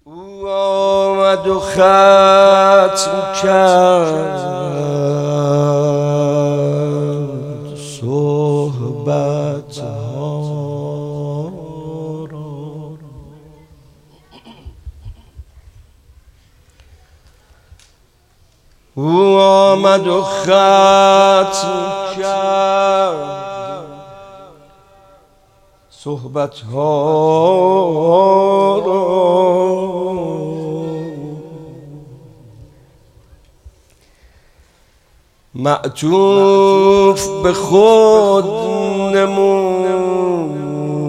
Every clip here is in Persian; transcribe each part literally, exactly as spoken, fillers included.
او آمد و ختم کرد صحبت ها را. او آمد و ختم کرد صحبت ها را. معطوف به خود نمود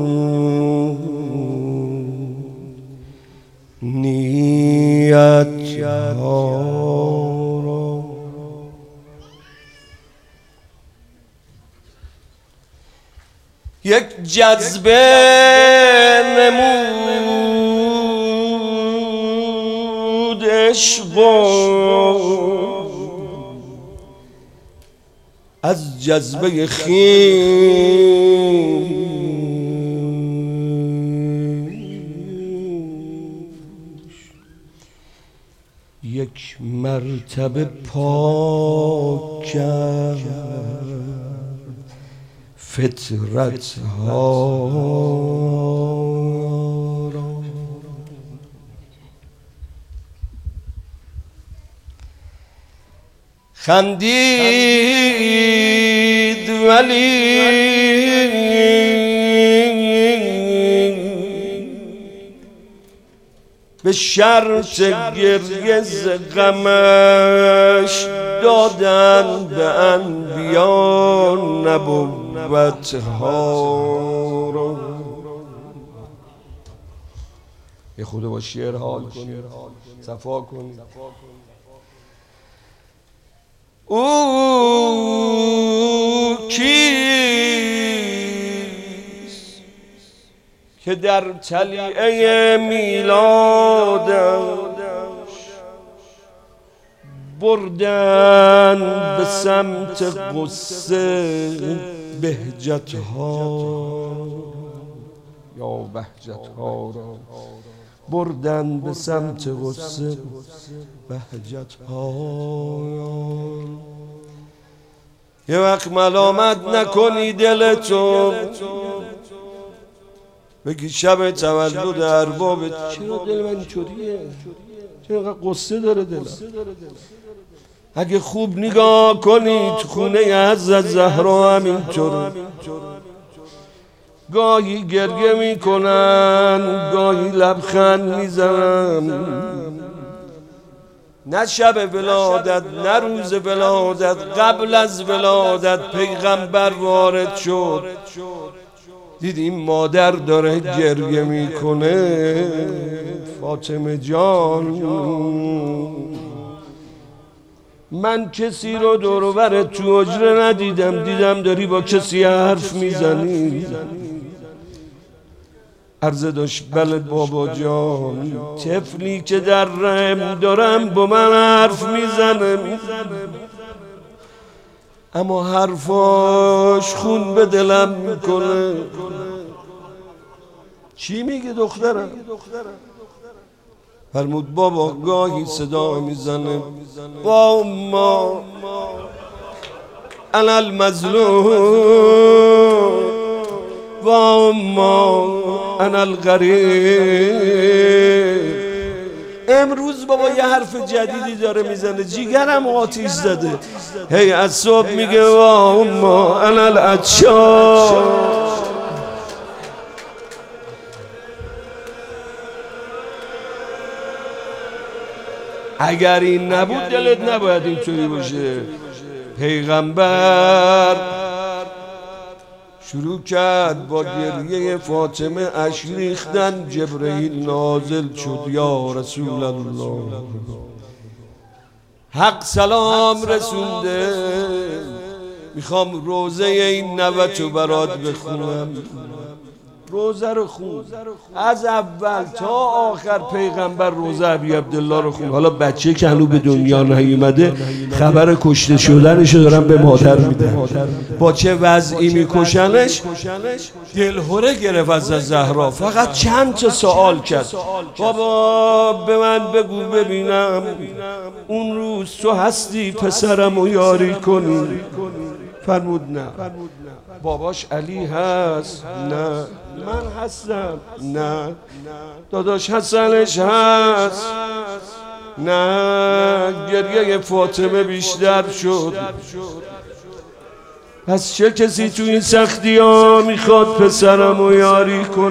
نیت ها را. یک جذبه نمود عشق از جذبه خویش یک مرتبه پاک کرد فطرت ها را. خندید ولی به شرط گریه ز غمش دادن به انبیا نبوت ها را. یه خود با شعر حال کنید، صفا کنید. او کیست که در طلیعه میلادش بردن به سمت قصه بهجت ها یا بهجت ها را. بردن به سمت غصه بهجت ها. یه وقت ملامت نکنی دلتو، بگی شب تولد ارباب چرا دل من اینطوریه، چرا اینقدر قصه داره دلم. اگه خوب نگاه کنی تو خونه حضرت زهرا همینطوره، گاهی گریه میکنن گاهی لبخند میزنن. نه شب ولادت نه روز ولادت، قبل از ولادت پیغمبر وارد شد، دیدیم مادر داره گریه میکنه. فاطمه جان من کسی رو دور و بر تو حجره ندیدم، دیدم داری با کسی حرف میزنی. عرضه داشت بله بابا جان، طفلی که در رحم دارم با من حرف میزنه، اما حرفاش خون به دلم میکنه. چی میگه دخترم؟ فرمود بابا گاهی صدا میزنه با ما انا المظلوم و ما انا الغریب. امروز بابا یه حرف جدیدی داره میزنه، جیگرم آتیش زده. هی از صبح میگه و ما انا العطشان. اگر این نبود دلت نباید اینطوری باشه. پیغمبر شروع کرد با گریه فاطمه اشک ریختن. جبرئیل نازل شد یا رسول الله، حق سلام رسونده، میخوام روزه این نوتو برات بخونم. روزه رو خون، از اول تا آخر پیغمبر روزه ابی عبدالله رو خون. حالا بچه که هنوز به دنیا نیومده خبر کشته شدنشو دارن به مادر میدن، با چه وضعی میکشنش. دلهره گرفت از زهرا، فقط چند تا سوال کرد، بابا به من بگو ببینم اون روز تو هستی پسرم رو یاری کنی؟ فرمود نه. باباش علی هست؟ نه. من هستم؟ نه. داداش حسنش هست؟ نه. گریه فاطمه بیشتر شد. پس چه کسی تو این سختی ها میخواد پسرم رو یاری کنه؟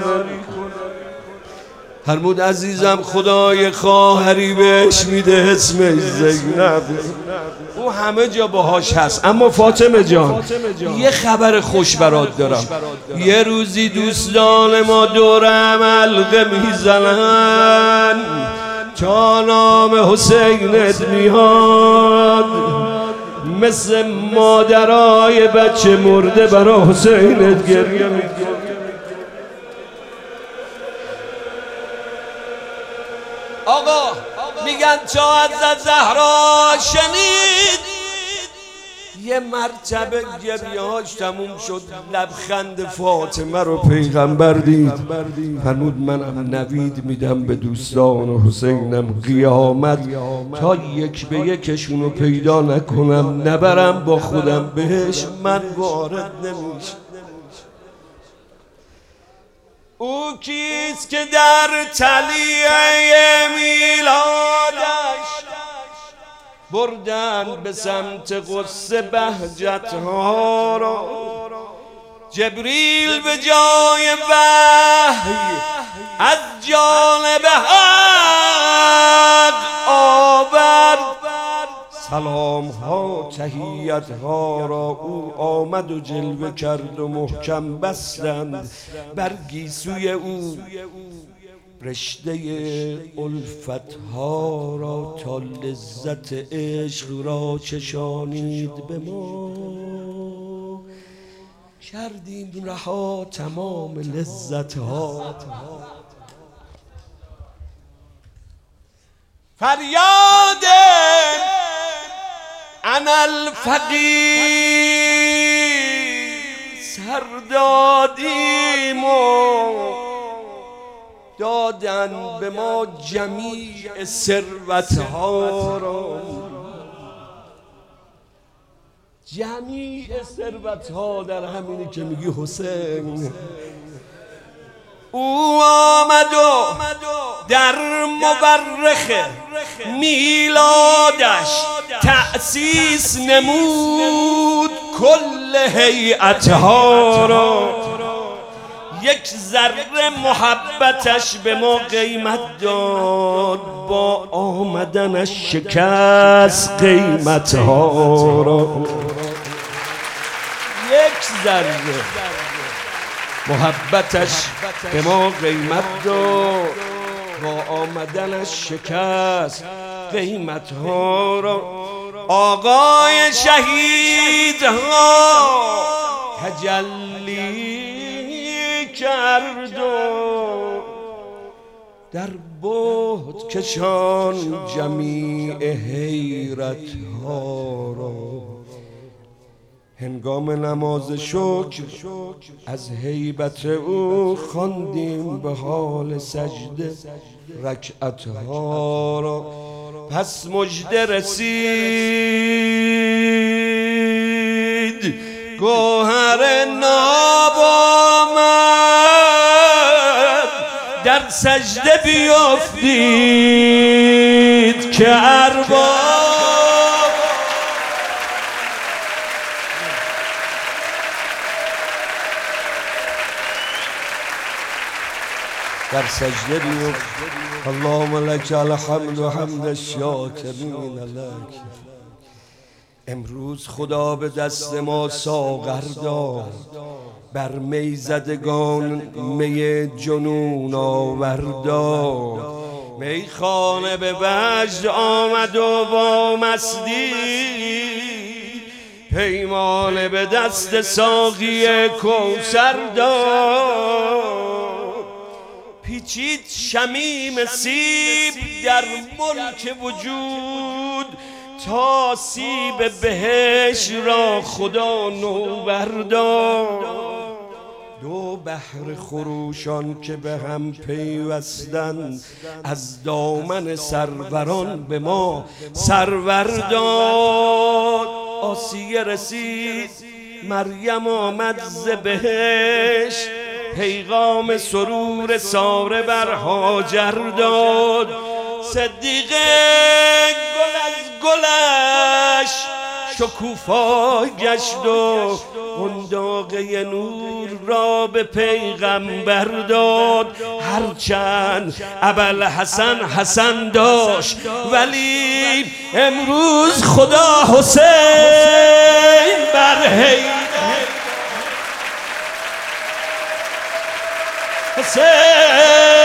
فرمود عزیزم خدای خواهری بهش میده اسمش زینب، او همه جا باهاش هست. اما فاطمه جان یه خبر خوش برات دارم، یه روزی دوستان ما دورم حلقه میزنن تا نام حسینت میاد، مثل مادرای بچه مرده برا حسینت گریه میکنه. آقا میگن تا از زهرا شنید یه مرتبه گریه‌هاش تموم شد، لبخند فاطمه رو پیغمبر دید، فرمود منم نوید میدم به دوستان حسینم، قیامت تا یک به یکشونو پیدا نکنم نبرم با خودم بهش، من وارد نمیشه. او کیست که در تلیه میلادش بردن به سمت قدس بهجت ها را، جبریل به جای وحی از جانب حق آورد سلام ها تحیت ها را، او آمد و جلوه کرد و محکم بستند بر گیسوی او رشته الفت ها را، تا لذت عشق را چشانید به ما، کردیم رها تمام لذت ها. فریاد انا الفقیر سر دادیم و دادن به ما جمیع ثروت ها را، جمیع ثروت ها در همینی که میگی حسین. او آمد و در مورخ میلادش تأسیس نمود کل هیئتها را، یک ذره محبتش به ما قیمت داد، با آمدنش شکست قیمتها را. یک ذره محبتش به ما قیمت داد، با آمدنش شکست قیمتها را. آقای شهیدها تجلی کرد و در بعد کشان جمیع حیرت ها را. هنگام نماز شکر از هیبت او خواندیم به حال سجده رکعت ها را. پس مژده رسید گوهر ناب آمد، در سجده بیافتید که ارباب در سجده بیافتید. اللهم لك الحمد و حمد الشاکرین لك. امروز خدا به دست ما ساغر داد، بر می زدگان می جنون آورد، میخانه به وجد آمد و با مستی، پیمانه به دست ساقی کوثر داد. پیچید شمیم سیب در ملک وجود تا سیب بهش را خدا نوبر داد. دو بحر خروشان که به هم پیوستند از دامن سروران به ما سرور داد. آسیه رسید مریم آمد ز بهشت پیغام سرور ساره بر هاجر داد. صدیقه گل از گلش شکوفا گشت و قنداقه نور را به پیغمبر داد. هرچند ابوالحسن حسن داشت ولی امروز خدا حسین بر حیدر حسین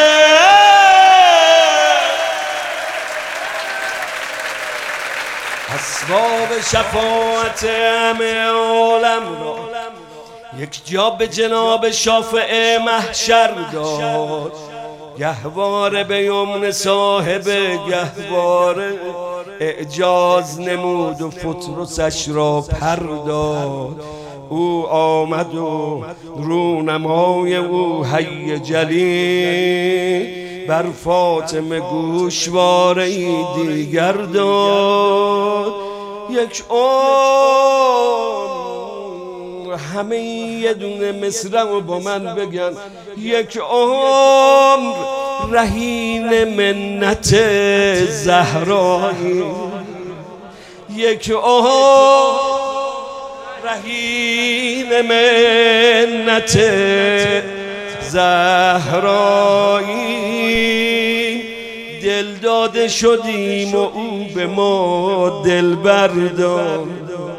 اسباب شفاعت همه عالم را یک جا به جناب شافع محشر داد. گهواره به یمن صاحب گهواره اعجاز نمود و فطرسش را پر داد. او آمد و رونمای او حی جلی بر فاطمه گوشواره دیگر داد. یک عمر همه یه دونه مصرع و با من بگن یک عمر رهین منت زهرایی، یک عمر رهین منت زهرایی. دل داده شدیم و او به ما دل برداد.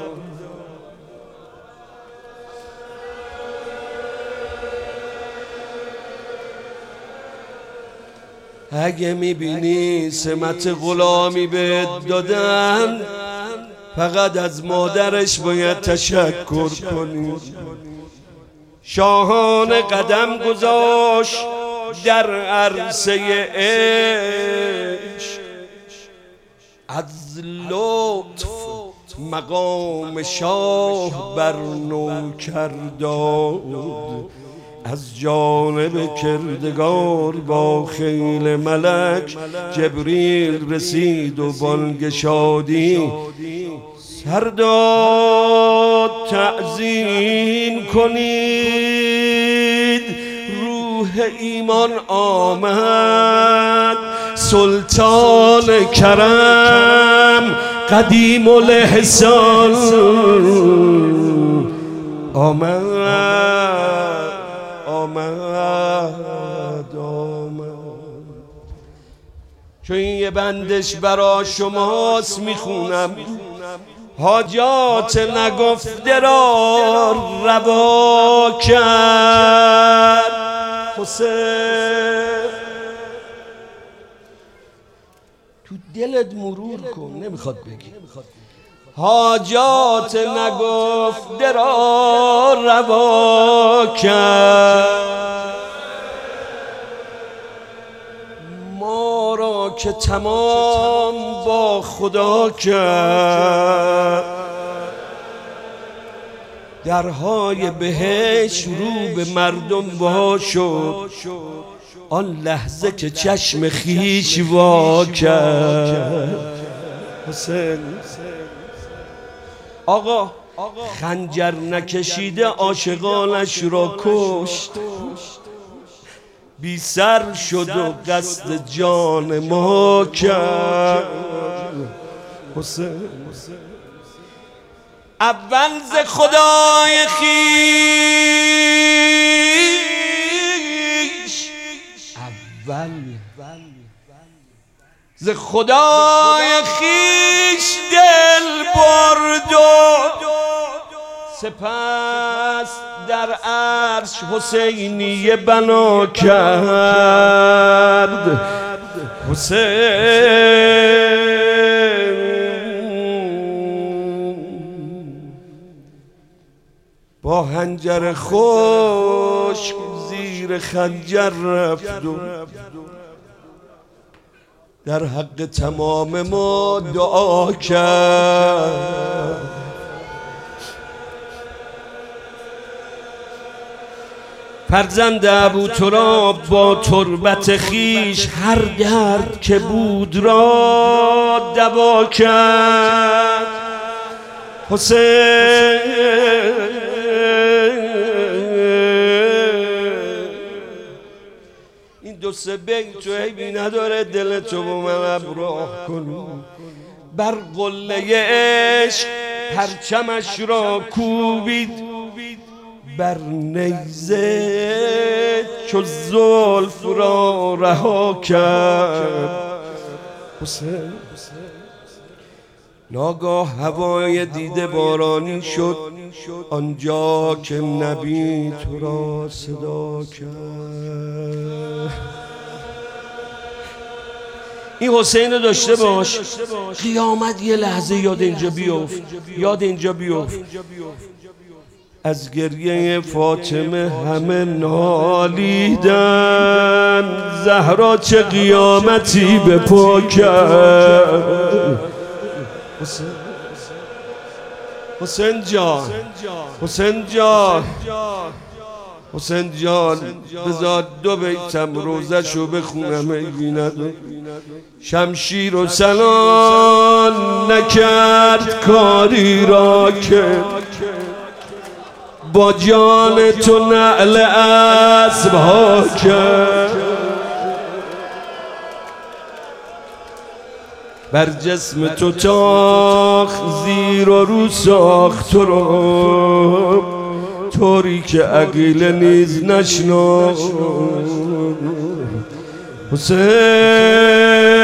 اگه میبینی سمت غلامی بهت دادن فقط از مادرش باید تشکر کنی. شاهان قدم گذاشت در عرصه عشق، از لطف مقام شاه بر نوکر داد. از جانب کردگار با خیل ملک جبریل رسید و بانگ شادی سر داد. تعظیم کنید روح ایمان آمد، سلطان کرم قدیم الاحسان آمد آمد آمد. چون این یه بندش برا شماست میخونم. حاجات نگفته را روا کرد حسین. تو دلت مرور کن، نمیخواد بگی. حاجات نگفته را روا کرد، ما را که تمام با خدا کرد. درهای بهش رو به مردم وا شد، آن لحظه که چشم خیش وا کرد. حسین آقا خنجر نکشیده عاشقانش را کشت، بی سر شد و قصد جان ما کرد. حسین اول ز خدای خویش، اول ز خدای خویش دل برد و سپس در عرش حسینیه بنا کرد. حسین با حنجر خشک زیر تیر خنجر رفت و در حق تمام ما دعا کرد. فرزند ابوتراب با تربت خیش هر درد که بود را دوا کرد. حسین این دو سه بیت تو عیبی نداره دل تو با من ابراه کنی. بر قله عشق پرچمش را کوبید، بر نیزه چو زلف را رها کرد. حسین ناگاه هوای دیده بارانی شد، آنجا که نبی تو را صدا کرد. این حسین رو داشته باش، قیامت یه لحظه یاد اینجا بیفت، یاد اینجا بیفت. از گریه فاطمه همه نالیدن، زهرا چه قیامتی به پا کرد. حسین جان، حسین جان، حسین جان بذار دو بیتم روزشو بخونم ای بیند. شمشیر و سنان نکرد کاری را که با جان تو نعل اسب ها کرد. بر جسم تو تاخ زیر و رو ساخت تو را، طوری که عقیله نیز نشناخت. حسین